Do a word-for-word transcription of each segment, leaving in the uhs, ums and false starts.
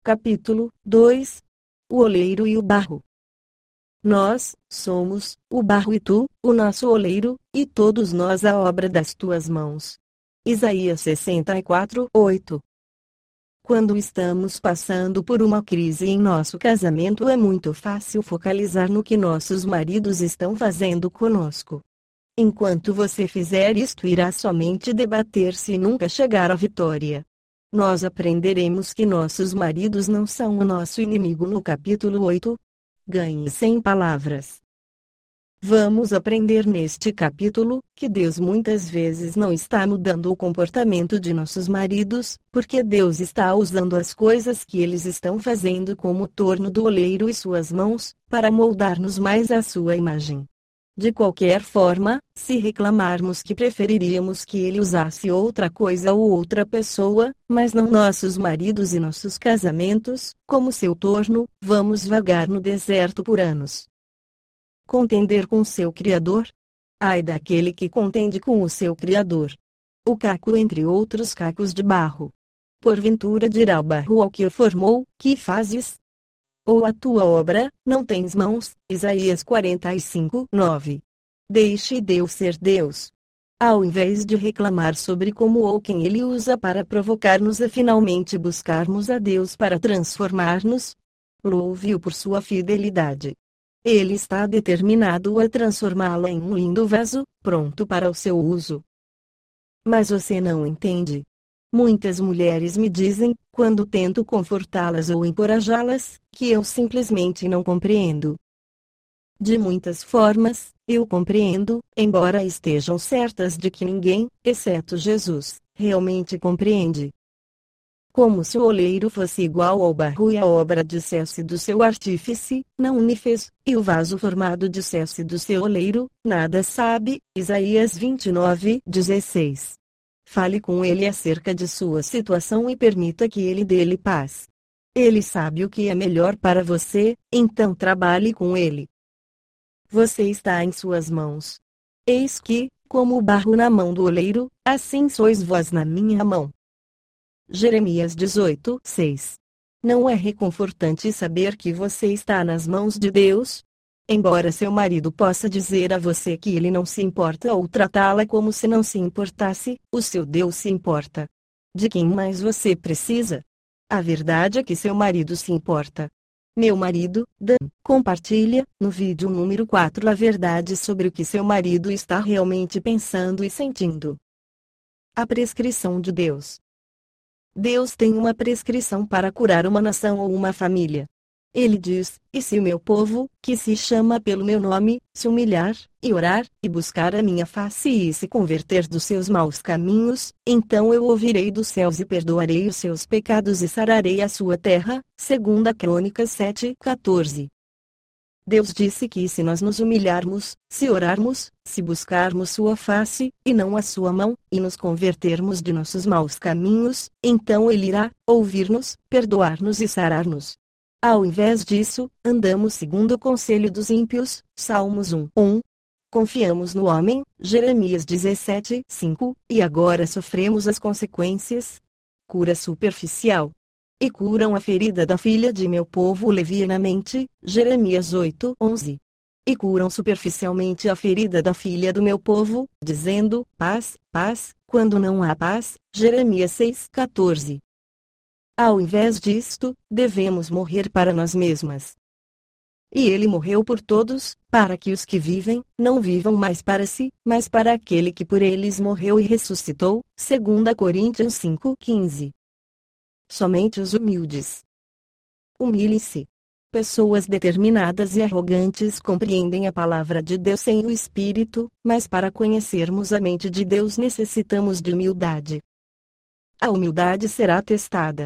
Capítulo dois. O oleiro e o barro. Nós somos o barro e tu, o nosso oleiro, e todos nós a obra das tuas mãos. Isaías sessenta e quatro, oito. Quando estamos passando por uma crise em nosso casamento, é muito fácil focalizar no que nossos maridos estão fazendo conosco. Enquanto você fizer isto, irá somente debater-se e nunca chegar à vitória. Nós aprenderemos que nossos maridos não são o nosso inimigo no capítulo oito. Ganhe sem palavras. Vamos aprender neste capítulo que Deus muitas vezes não está mudando o comportamento de nossos maridos, porque Deus está usando as coisas que eles estão fazendo como torno do oleiro e suas mãos, para moldar-nos mais à sua imagem. De qualquer forma, se reclamarmos que preferiríamos que ele usasse outra coisa ou outra pessoa, mas não nossos maridos e nossos casamentos, como seu torno, vamos vagar no deserto por anos. Contender com seu Criador? Ai daquele que contende com o seu Criador. O caco entre outros cacos de barro. Porventura dirá o barro ao que o formou: que fazes? Ou a tua obra, não tens mãos? Isaías quarenta e cinco, nove. Deixe Deus ser Deus. Ao invés de reclamar sobre como ou quem Ele usa para provocar-nos a finalmente buscarmos a Deus para transformar-nos, louve-o por sua fidelidade. Ele está determinado a transformá-la em um lindo vaso, pronto para o seu uso. Mas você não entende. Muitas mulheres me dizem, quando tento confortá-las ou encorajá-las, que eu simplesmente não compreendo. De muitas formas, eu compreendo, embora estejam certas de que ninguém, exceto Jesus, realmente compreende. Como se o oleiro fosse igual ao barro e a obra dissesse do seu artífice: não me fez, e o vaso formado dissesse do seu oleiro: nada sabe. Isaías vinte e nove, dezesseis. Fale com ele acerca de sua situação e permita que ele dê-lhe paz. Ele sabe o que é melhor para você, então trabalhe com ele. Você está em suas mãos. Eis que, como o barro na mão do oleiro, assim sois vós na minha mão. Jeremias dezoito, seis. Não é reconfortante saber que você está nas mãos de Deus? Embora seu marido possa dizer a você que ele não se importa ou tratá-la como se não se importasse, o seu Deus se importa. De quem mais você precisa? A verdade é que seu marido se importa. Meu marido, Dan, compartilha, no vídeo número quatro, a verdade sobre o que seu marido está realmente pensando e sentindo. A prescrição de Deus. Deus tem uma prescrição para curar uma nação ou uma família. Ele diz: e se o meu povo, que se chama pelo meu nome, se humilhar, e orar, e buscar a minha face e se converter dos seus maus caminhos, então eu ouvirei dos céus e perdoarei os seus pecados e sararei a sua terra. Segunda Crônicas sete, quatorze. Deus disse que se nós nos humilharmos, se orarmos, se buscarmos sua face, e não a sua mão, e nos convertermos de nossos maus caminhos, então Ele irá ouvir-nos, perdoar-nos e sarar-nos. Ao invés disso, andamos segundo o conselho dos ímpios. Salmos um, um. Confiamos no homem. Jeremias dezessete, cinco, e agora sofremos as consequências. Cura superficial. E curam a ferida da filha de meu povo levianamente. Jeremias oito, onze. E curam superficialmente a ferida da filha do meu povo, dizendo: paz, paz, quando não há paz. Jeremias seis, quatorze. Ao invés disto, devemos morrer para nós mesmas. E ele morreu por todos, para que os que vivem, não vivam mais para si, mas para aquele que por eles morreu e ressuscitou. Segunda Coríntios cinco, quinze. Somente os humildes. Humilhe-se. Pessoas determinadas e arrogantes compreendem a palavra de Deus sem o Espírito, mas para conhecermos a mente de Deus necessitamos de humildade. A humildade será testada.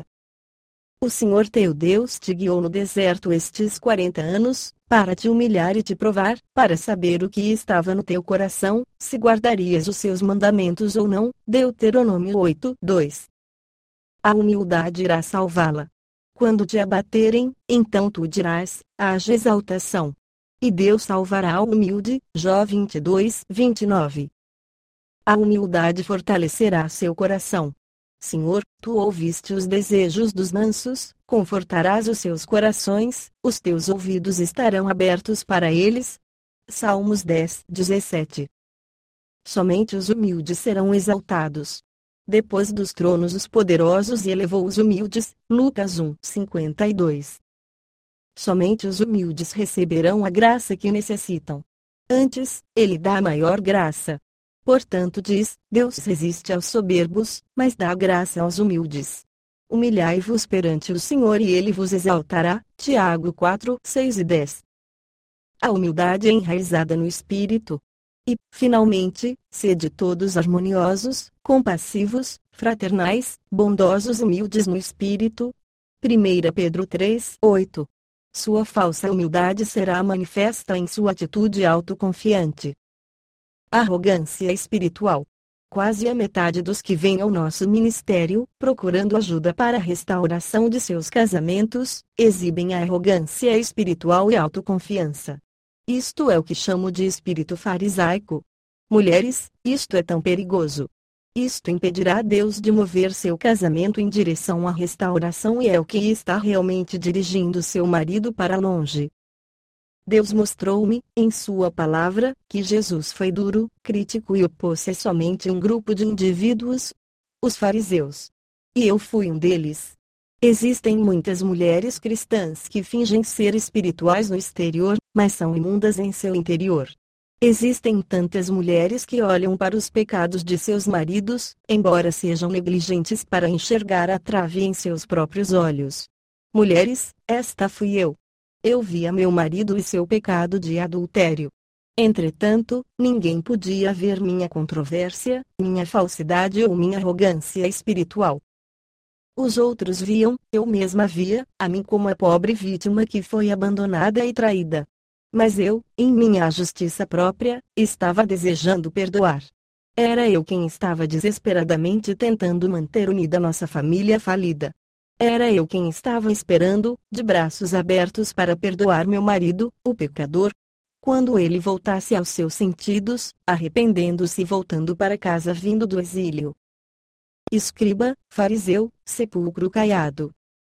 O Senhor teu Deus te guiou no deserto estes quarenta anos, para te humilhar e te provar, para saber o que estava no teu coração, se guardarias os seus mandamentos ou não. Deuteronômio oito, dois. A humildade irá salvá-la. Quando te abaterem, então tu dirás: haja exaltação. E Deus salvará o humilde. Jó vinte e dois, vinte e nove. A humildade fortalecerá seu coração. Senhor, tu ouviste os desejos dos mansos, confortarás os seus corações, os teus ouvidos estarão abertos para eles. Salmos dez, dezessete. Somente os humildes serão exaltados. Depois dos tronos os poderosos e elevou os humildes. Lucas um, cinquenta e dois. Somente os humildes receberão a graça que necessitam. Antes, ele dá a maior graça. Portanto diz, Deus resiste aos soberbos, mas dá graça aos humildes. Humilhai-vos perante o Senhor e ele vos exaltará. Tiago quatro, seis e dez. A humildade é enraizada no espírito. E, finalmente, sede todos harmoniosos, compassivos, fraternais, bondosos, humildes no espírito. primeira Pedro três, oito. Sua falsa humildade será manifesta em sua atitude autoconfiante. Arrogância espiritual. Quase a metade dos que vêm ao nosso ministério, procurando ajuda para a restauração de seus casamentos, exibem a arrogância espiritual e autoconfiança. Isto é o que chamo de espírito farisaico. Mulheres, isto é tão perigoso. Isto impedirá Deus de mover seu casamento em direção à restauração e é o que está realmente dirigindo seu marido para longe. Deus mostrou-me, em sua palavra, que Jesus foi duro, crítico e opôs-se a somente um grupo de indivíduos, os fariseus. E eu fui um deles. Existem muitas mulheres cristãs que fingem ser espirituais no exterior, mas são imundas em seu interior. Existem tantas mulheres que olham para os pecados de seus maridos, embora sejam negligentes para enxergar a trave em seus próprios olhos. Mulheres, esta fui eu. Eu via meu marido e seu pecado de adultério. Entretanto, ninguém podia ver minha controvérsia, minha falsidade ou minha arrogância espiritual. Os outros viam, eu mesma via, a mim como a pobre vítima que foi abandonada e traída. Mas eu, em minha justiça própria, estava desejando perdoar. Era eu quem estava desesperadamente tentando manter unida nossa família falida. Era eu quem estava esperando, de braços abertos para perdoar meu marido, o pecador. Quando ele voltasse aos seus sentidos, arrependendo-se e voltando para casa vindo do exílio. Escriba, fariseu, sepulcro caiado.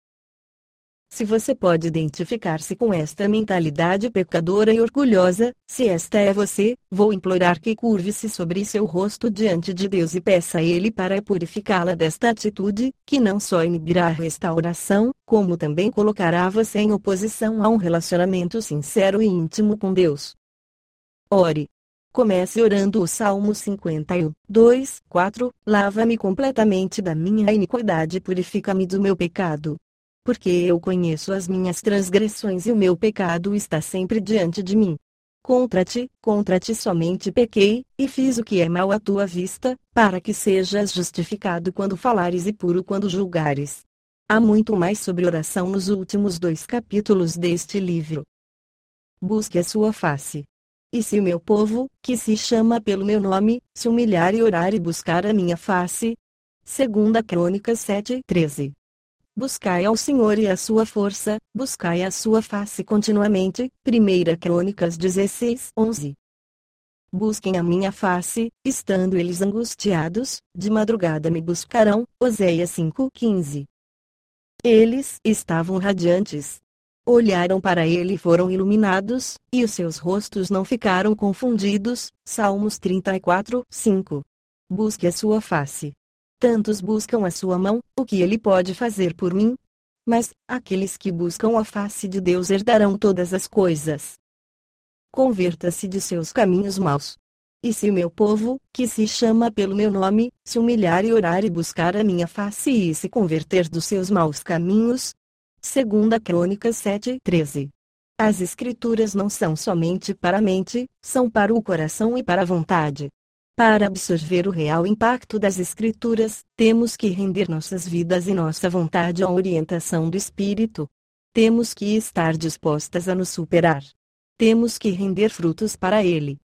Se você pode identificar-se com esta mentalidade pecadora e orgulhosa, se esta é você, vou implorar que curve-se sobre seu rosto diante de Deus e peça a Ele para purificá-la desta atitude, que não só inibirá a restauração, como também colocará você em oposição a um relacionamento sincero e íntimo com Deus. Ore. Comece orando o Salmo cinquenta e um, dois, quatro, lava-me completamente da minha iniquidade e purifica-me do meu pecado. Porque eu conheço as minhas transgressões e o meu pecado está sempre diante de mim. Contra ti, contra ti somente pequei, e fiz o que é mal à tua vista, para que sejas justificado quando falares e puro quando julgares. Há muito mais sobre oração nos últimos dois capítulos deste livro. Busque a sua face. E se o meu povo, que se chama pelo meu nome, se humilhar e orar e buscar a minha face? Segunda Crônicas sete, treze. Buscai ao Senhor e a sua força, buscai a sua face continuamente. Primeira Crônicas dezesseis, onze. Busquem a minha face, estando eles angustiados, de madrugada me buscarão. Oséias cinco, quinze. Eles estavam radiantes. Olharam para ele e foram iluminados, e os seus rostos não ficaram confundidos. Salmos trinta e quatro, cinco. Busque a sua face. Tantos buscam a sua mão, o que ele pode fazer por mim? Mas, aqueles que buscam a face de Deus herdarão todas as coisas. Converta-se de seus caminhos maus. E se o meu povo, que se chama pelo meu nome, se humilhar e orar e buscar a minha face e se converter dos seus maus caminhos? Segunda Crônicas sete, treze. As Escrituras não são somente para a mente, são para o coração e para a vontade. Para absorver o real impacto das Escrituras, temos que render nossas vidas e nossa vontade à orientação do Espírito. Temos que estar dispostas a nos superar. Temos que render frutos para Ele.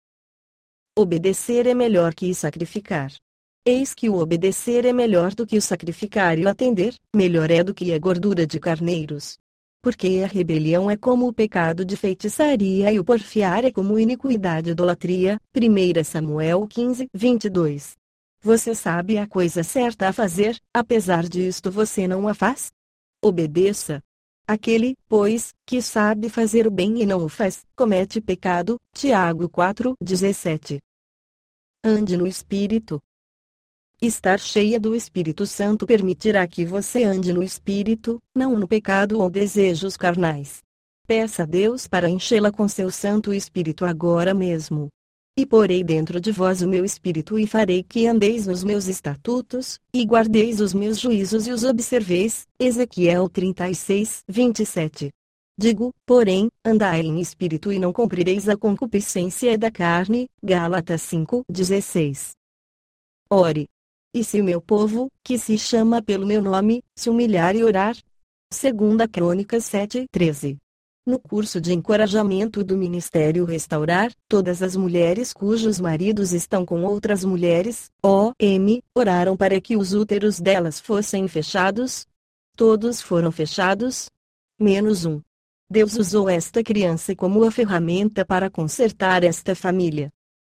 Obedecer é melhor que sacrificar. Eis que o obedecer é melhor do que o sacrificar e o atender, melhor é do que a gordura de carneiros. Porque a rebelião é como o pecado de feitiçaria e o porfiar é como iniquidade e idolatria. Primeira Samuel quinze, vinte e dois. Você sabe a coisa certa a fazer, apesar disto você não a faz? Obedeça. Aquele, pois, que sabe fazer o bem e não o faz, comete pecado. Tiago quatro, dezessete. Ande no Espírito. Estar cheia do Espírito Santo permitirá que você ande no Espírito, não no pecado ou desejos carnais. Peça a Deus para enchê-la com seu Santo Espírito agora mesmo. E porei dentro de vós o meu Espírito e farei que andeis nos meus estatutos, e guardeis os meus juízos e os observeis. Ezequiel trinta e seis, vinte e sete. Digo, porém, andai em Espírito e não cumprireis a concupiscência da carne. Gálatas cinco, dezesseis. Ore. E se o meu povo, que se chama pelo meu nome, se humilhar e orar? Segunda Crônicas sete, treze. No curso de encorajamento do Ministério Restaurar, todas as mulheres cujos maridos estão com outras mulheres, O M, oraram para que os úteros delas fossem fechados. Todos foram fechados? Menos um. Deus usou esta criança como a ferramenta para consertar esta família.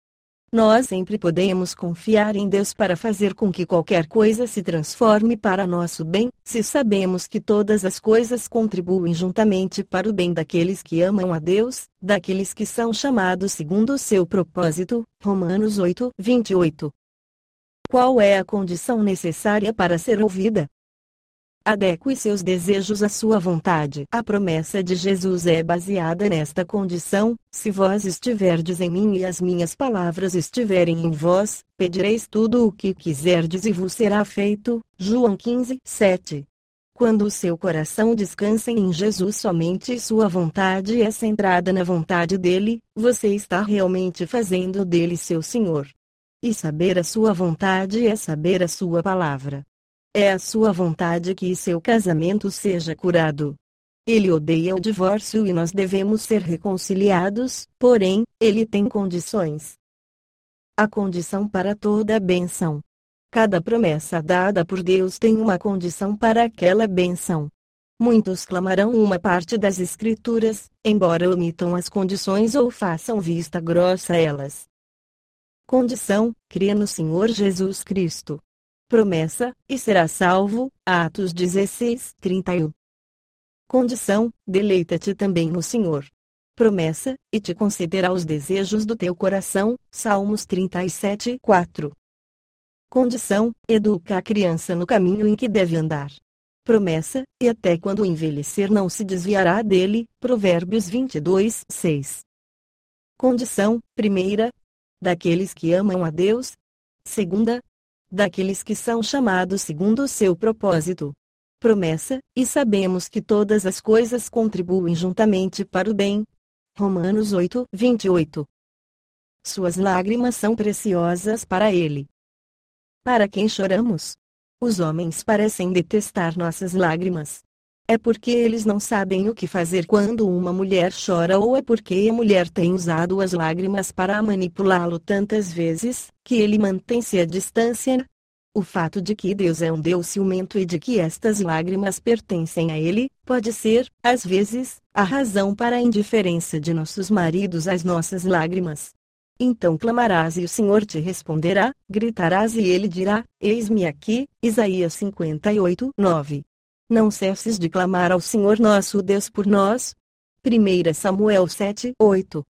Nós sempre podemos confiar em Deus para fazer com que qualquer coisa se transforme para nosso bem, se sabemos que todas as coisas contribuem juntamente para o bem daqueles que amam a Deus, daqueles que são chamados segundo o seu propósito. Romanos oito, vinte e oito. Qual é a condição necessária para ser ouvida? Adeque seus desejos à sua vontade. A promessa de Jesus é baseada nesta condição: se vós estiverdes em mim e as minhas palavras estiverem em vós, pedireis tudo o que quiserdes e vos será feito. João quinze, sete. Quando o seu coração descansa em Jesus somente e sua vontade é centrada na vontade dele, você está realmente fazendo dele seu Senhor. E saber a sua vontade é saber a sua palavra. É a sua vontade que seu casamento seja curado. Ele odeia o divórcio e nós devemos ser reconciliados, porém, ele tem condições. A condição para toda bênção. Cada promessa dada por Deus tem uma condição para aquela bênção. Muitos clamarão uma parte das Escrituras, embora omitam as condições ou façam vista grossa a elas. Condição: crê no Senhor Jesus Cristo. Promessa: e será salvo. Atos dezesseis, trinta e um. Condição: deleita-te também no Senhor. Promessa: e te concederá os desejos do teu coração. Salmos trinta e sete, quatro. Condição: educa a criança no caminho em que deve andar. Promessa: e até quando envelhecer não se desviará dele. Provérbios vinte e dois, seis. Condição: primeira, daqueles que amam a Deus. Segunda, daqueles que são chamados segundo o seu propósito. Promessa: e sabemos que todas as coisas contribuem juntamente para o bem. Romanos oito, vinte e oito. Suas lágrimas são preciosas para ele. Para quem choramos? Os homens parecem detestar nossas lágrimas. É porque eles não sabem o que fazer quando uma mulher chora, ou é porque a mulher tem usado as lágrimas para manipulá-lo tantas vezes, que ele mantém-se à distância? O fato de que Deus é um Deus ciumento e de que estas lágrimas pertencem a Ele, pode ser, às vezes, a razão para a indiferença de nossos maridos às nossas lágrimas. Então clamarás e o Senhor te responderá, gritarás e Ele dirá: eis-me aqui. Isaías cinquenta e oito, nove. Não cesses de clamar ao Senhor nosso Deus por nós. primeira Samuel sete, oito.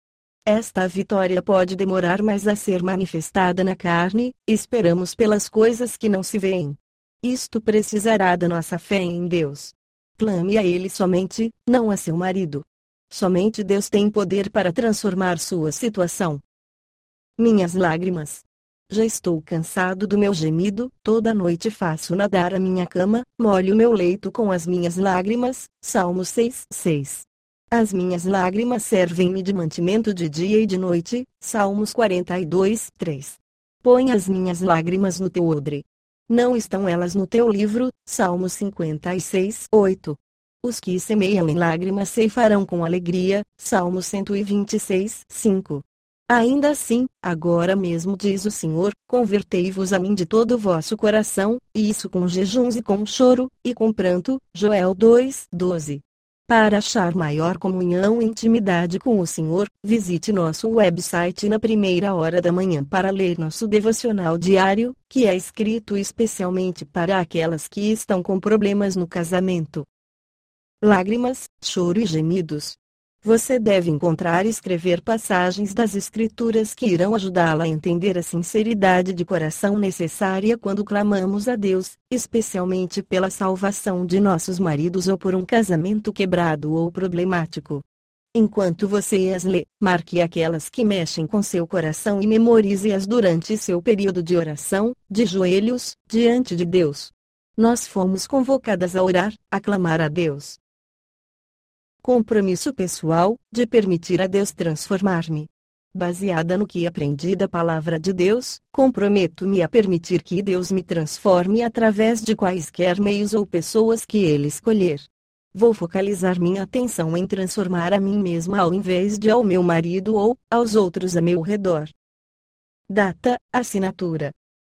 Esta vitória pode demorar mais a ser manifestada na carne, esperamos pelas coisas que não se veem. Isto precisará da nossa fé em Deus. Clame a Ele somente, não a seu marido. Somente Deus tem poder para transformar sua situação. Minhas lágrimas. Já estou cansado do meu gemido, toda noite faço nadar a minha cama, molho meu leito com as minhas lágrimas. Salmos seis, seis. As minhas lágrimas servem-me de mantimento de dia e de noite. Salmos quarenta e dois, três. Põe as minhas lágrimas no teu odre. Não estão elas no teu livro. Salmos cinquenta e seis, oito. Os que semeiam em lágrimas ceifarão com alegria. Salmos cento e vinte e seis, cinco. Ainda assim, agora mesmo diz o Senhor, convertei-vos a mim de todo o vosso coração, e isso com jejuns e com choro, e com pranto. Joel dois, doze. Para achar maior comunhão e intimidade com o Senhor, visite nosso website na primeira hora da manhã para ler nosso devocional diário, que é escrito especialmente para aquelas que estão com problemas no casamento. Lágrimas, choro e gemidos. Você deve encontrar e escrever passagens das Escrituras que irão ajudá-la a entender a sinceridade de coração necessária quando clamamos a Deus, especialmente pela salvação de nossos maridos ou por um casamento quebrado ou problemático. Enquanto você as lê, marque aquelas que mexem com seu coração e memorize-as durante seu período de oração, de joelhos, diante de Deus. Nós fomos convocadas a orar, a clamar a Deus. Compromisso pessoal, de permitir a Deus transformar-me. Baseada no que aprendi da palavra de Deus, comprometo-me a permitir que Deus me transforme através de quaisquer meios ou pessoas que Ele escolher. Vou focalizar minha atenção em transformar a mim mesma ao invés de ao meu marido ou aos outros a meu redor. Data, assinatura.